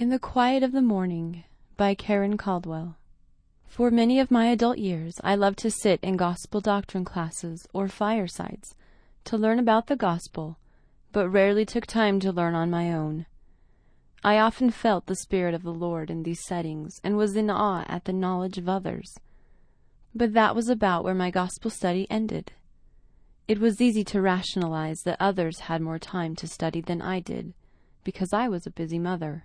In the Quiet of the Morning by Karen Caldwell. For many of my adult years, I loved to sit in gospel doctrine classes or firesides to learn about the gospel, but rarely took time to learn on my own. I often felt the Spirit of the Lord in these settings and was in awe at the knowledge of others. But that was about where my gospel study ended. It was easy to rationalize that others had more time to study than I did, because I was a busy mother.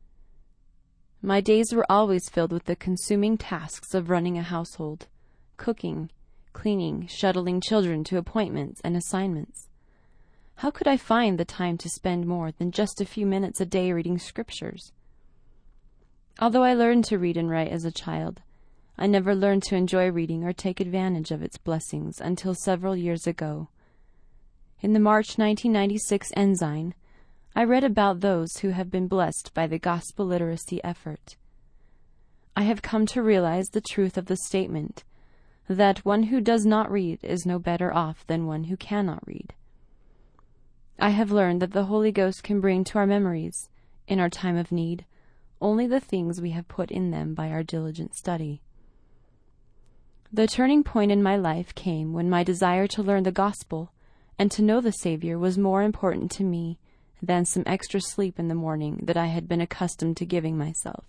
My days were always filled with the consuming tasks of running a household, cooking, cleaning, shuttling children to appointments and assignments. How could I find the time to spend more than just a few minutes a day reading scriptures? Although I learned to read and write as a child, I never learned to enjoy reading or take advantage of its blessings until several years ago. In the March 1996 Ensign, I read about those who have been blessed by the gospel literacy effort. I have come to realize the truth of the statement that one who does not read is no better off than one who cannot read. I have learned that the Holy Ghost can bring to our memories, in our time of need, only the things we have put in them by our diligent study. The turning point in my life came when my desire to learn the gospel and to know the Savior was more important to me than some extra sleep in the morning that I had been accustomed to giving myself.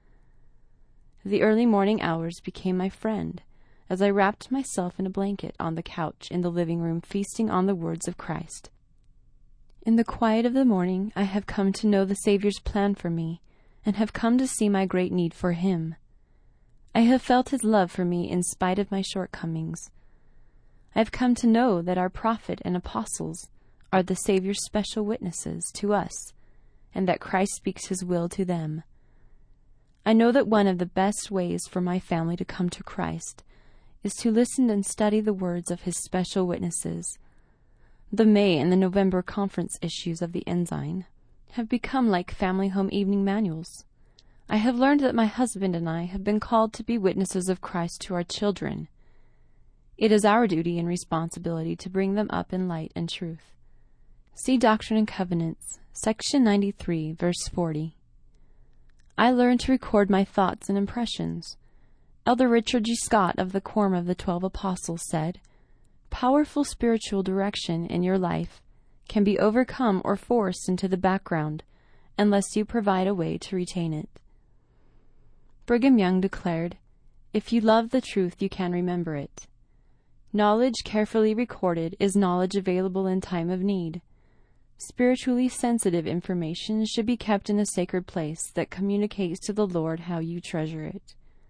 The early morning hours became my friend as I wrapped myself in a blanket on the couch in the living room, feasting on the words of Christ. In the quiet of the morning, I have come to know the Savior's plan for me and have come to see my great need for Him. I have felt His love for me in spite of my shortcomings. I have come to know that our prophet and apostles are the Savior's special witnesses to us, and that Christ speaks His will to them. I know that one of the best ways for my family to come to Christ is to listen and study the words of His special witnesses. The May and the November conference issues of the Ensign have become like family home evening manuals. I have learned that my husband and I have been called to be witnesses of Christ to our children. It is our duty and responsibility to bring them up in light and truth. See Doctrine and Covenants, section 93, verse 40. I learned to record my thoughts and impressions. Elder Richard G. Scott of the Quorum of the 12 Apostles said, "Powerful spiritual direction in your life can be overcome or forced into the background unless you provide a way to retain it." Brigham Young declared, "If you love the truth, you can remember it." Knowledge carefully recorded is knowledge available in time of need. Spiritually sensitive information should be kept in a sacred place that communicates to the Lord how you treasure it.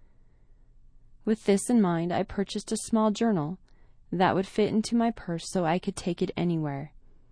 With this in mind, I purchased a small journal that would fit into my purse so I could take it anywhere.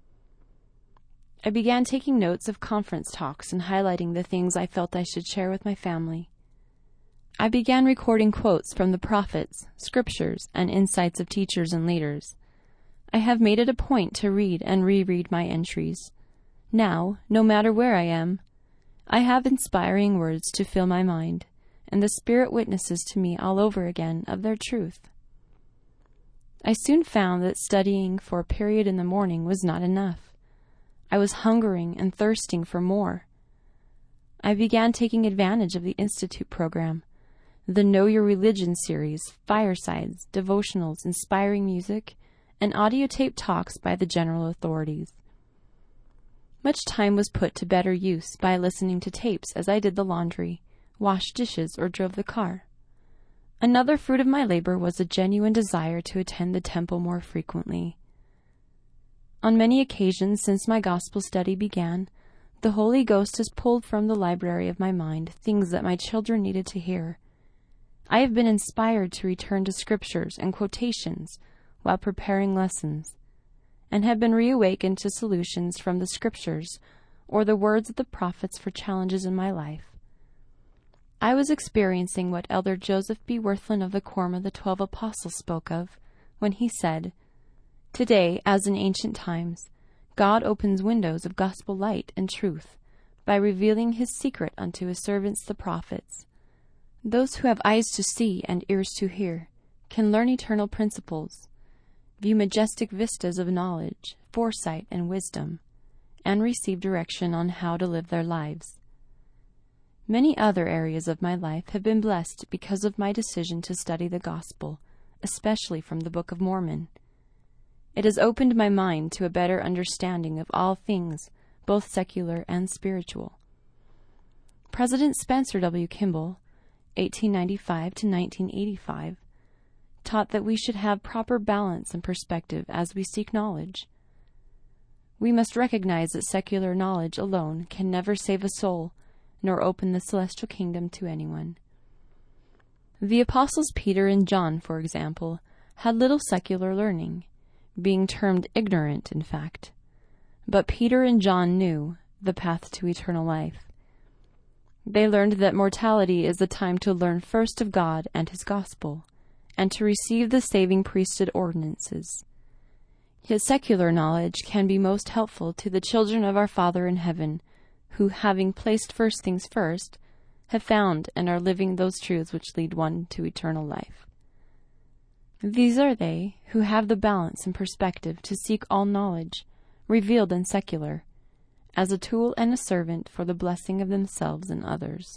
I began taking notes of conference talks and highlighting the things I felt I should share with my family. I began recording quotes from the prophets, scriptures, and insights of teachers and leaders. I have made it a point to read and reread my entries. Now, no matter where I am, I have inspiring words to fill my mind, and the Spirit witnesses to me all over again of their truth. I soon found that studying for a period in the morning was not enough. I was hungering and thirsting for more. I began taking advantage of the Institute program, the Know Your Religion series, firesides, devotionals, inspiring music, and audio tape talks by the general authorities. Much time was put to better use by listening to tapes as I did the laundry, washed dishes, or drove the car. Another fruit of my labor was a genuine desire to attend the temple more frequently. On many occasions since my gospel study began, the Holy Ghost has pulled from the library of my mind things that my children needed to hear. I have been inspired to return to scriptures and quotations while preparing lessons, and have been reawakened to solutions from the scriptures or the words of the prophets for challenges in my life. I was experiencing what Elder Joseph B. Wirthlin of the Quorum of the 12 Apostles spoke of when he said, "Today, as in ancient times, God opens windows of gospel light and truth by revealing His secret unto His servants the prophets. Those who have eyes to see and ears to hear can learn eternal principles, view majestic vistas of knowledge, foresight, and wisdom, and receive direction on how to live their lives. Many other areas of my life have been blessed because of my decision to study the gospel, especially from the Book of Mormon. It has opened my mind to a better understanding of all things, both secular and spiritual. President Spencer W. Kimball, 1895 to 1985, taught that we should have proper balance and perspective as we seek knowledge. We must recognize that secular knowledge alone can never save a soul, nor open the celestial kingdom to anyone. The apostles Peter and John, for example, had little secular learning, being termed ignorant, in fact. But Peter and John knew the path to eternal life. They learned that mortality is the time to learn first of God and His gospel, and to receive the saving priesthood ordinances. His secular knowledge can be most helpful to the children of our Father in heaven, who, having placed first things first, have found and are living those truths which lead one to eternal life. These are they who have the balance and perspective to seek all knowledge, revealed and secular, as a tool and a servant for the blessing of themselves and others.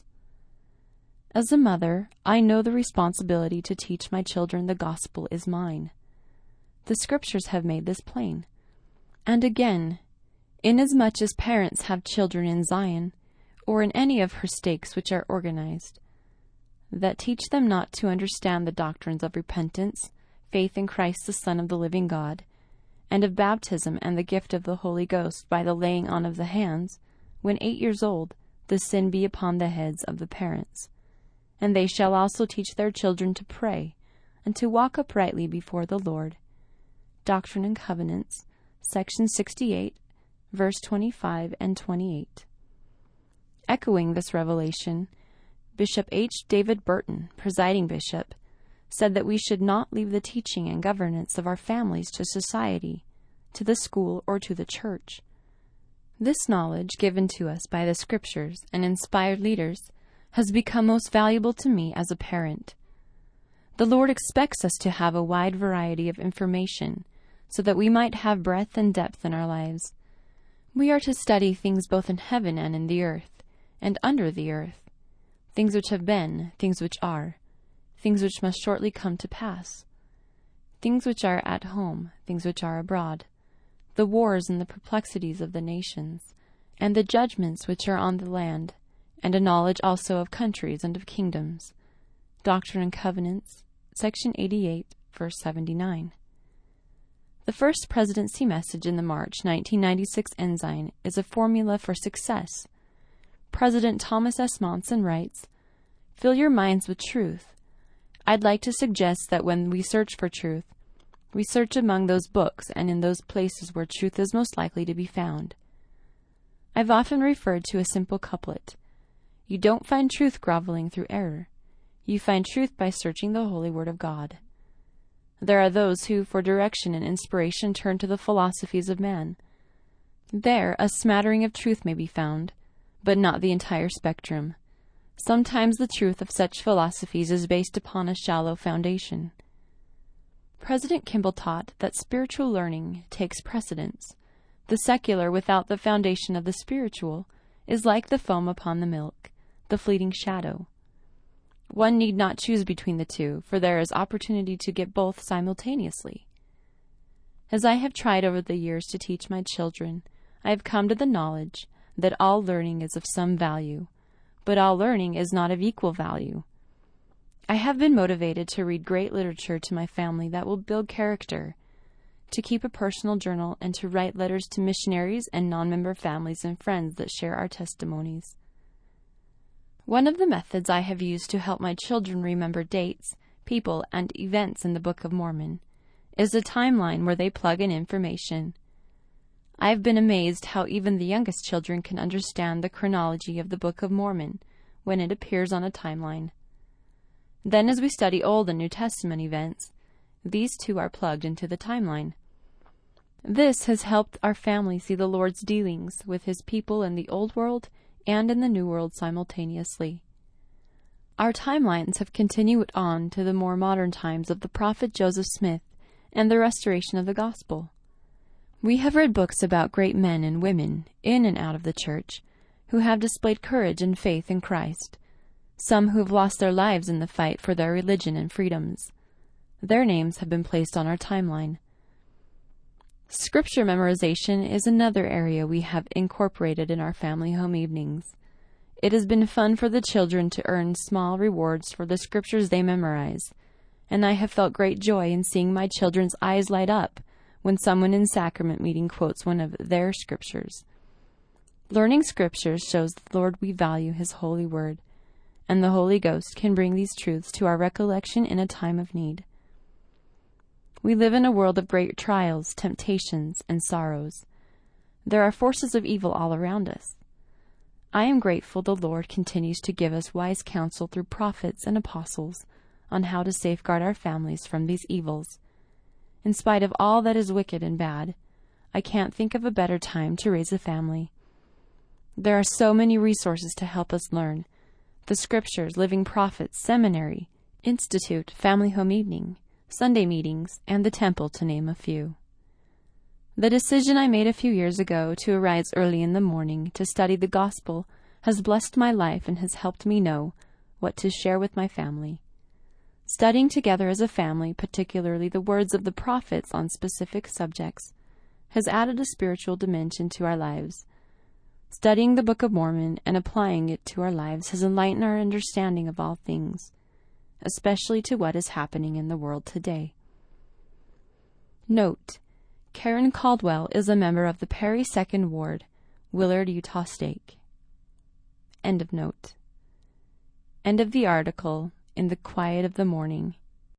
As a mother, I know the responsibility to teach my children the gospel is mine. The Scriptures have made this plain. And again, inasmuch as parents have children in Zion, or in any of her stakes which are organized, that teach them not to understand the doctrines of repentance, faith in Christ the Son of the living God, and of baptism and the gift of the Holy Ghost by the laying on of the hands, when 8 years old, the sin be upon the heads of the parents. And they shall also teach their children to pray, and to walk uprightly before the Lord. Doctrine and Covenants, section 68, verse 25 and 28. Echoing this revelation, Bishop H. David Burton, presiding bishop, said that we should not leave the teaching and governance of our families to society, to the school, or to the church. This knowledge given to us by the Scriptures and inspired leaders has become most valuable to me as a parent. The Lord expects us to have a wide variety of information so that we might have breadth and depth in our lives. We are to study things both in heaven and in the earth, and under the earth, things which have been, things which are, things which must shortly come to pass, things which are at home, things which are abroad, the wars and the perplexities of the nations, and the judgments which are on the land, and a knowledge also of countries and of kingdoms. Doctrine and Covenants, section 88, verse 79. The first presidency message in the March 1996 Ensign is a formula for success. President Thomas S. Monson writes, "Fill your minds with truth. I'd like to suggest that when we search for truth, we search among those books and in those places where truth is most likely to be found." I've often referred to a simple couplet. You don't find truth groveling through error. You find truth by searching the holy word of God. There are those who, for direction and inspiration, turn to the philosophies of man. There, a smattering of truth may be found, but not the entire spectrum. Sometimes the truth of such philosophies is based upon a shallow foundation. President Kimball taught that spiritual learning takes precedence. The secular without the foundation of the spiritual is like the foam upon the milk, the fleeting shadow. One need not choose between the two, for there is opportunity to get both simultaneously. As I have tried over the years to teach my children, I have come to the knowledge that all learning is of some value, but all learning is not of equal value. I have been motivated to read great literature to my family that will build character, to keep a personal journal, and to write letters to missionaries and non-member families and friends that share our testimonies. One of the methods I have used to help my children remember dates, people, and events in the Book of Mormon is a timeline where they plug in information. I have been amazed how even the youngest children can understand the chronology of the Book of Mormon when it appears on a timeline. Then as we study Old and New Testament events, these too are plugged into the timeline. This has helped our family see the Lord's dealings with His people in the Old World and in the New World simultaneously. Our timelines have continued on to the more modern times of the prophet Joseph Smith and the restoration of the gospel. We have read books about great men and women in and out of the church who have displayed courage and faith in Christ, some who have lost their lives in the fight for their religion and freedoms. Their names have been placed on our timeline. Scripture memorization is another area we have incorporated in our family home evenings. It has been fun for the children to earn small rewards for the scriptures they memorize, and I have felt great joy in seeing my children's eyes light up when someone in sacrament meeting quotes one of their scriptures. Learning scriptures shows the Lord we value His holy word, and the Holy Ghost can bring these truths to our recollection in a time of need. We live in a world of great trials, temptations, and sorrows. There are forces of evil all around us. I am grateful the Lord continues to give us wise counsel through prophets and apostles on how to safeguard our families from these evils. In spite of all that is wicked and bad, I can't think of a better time to raise a family. There are so many resources to help us learn: the Scriptures, Living Prophets, Seminary, Institute, Family Home Evening, Sunday meetings, and the Temple, to name a few. The decision I made a few years ago to arise early in the morning to study the Gospel has blessed my life and has helped me know what to share with my family. Studying together as a family, particularly the words of the prophets on specific subjects, has added a spiritual dimension to our lives. Studying the Book of Mormon and applying it to our lives has enlightened our understanding of all things, especially to what is happening in the world today. Note: Karen Caldwell is a member of the Perry 2nd Ward, Willard, Utah State. End of note. End of the article in the quiet of the morning.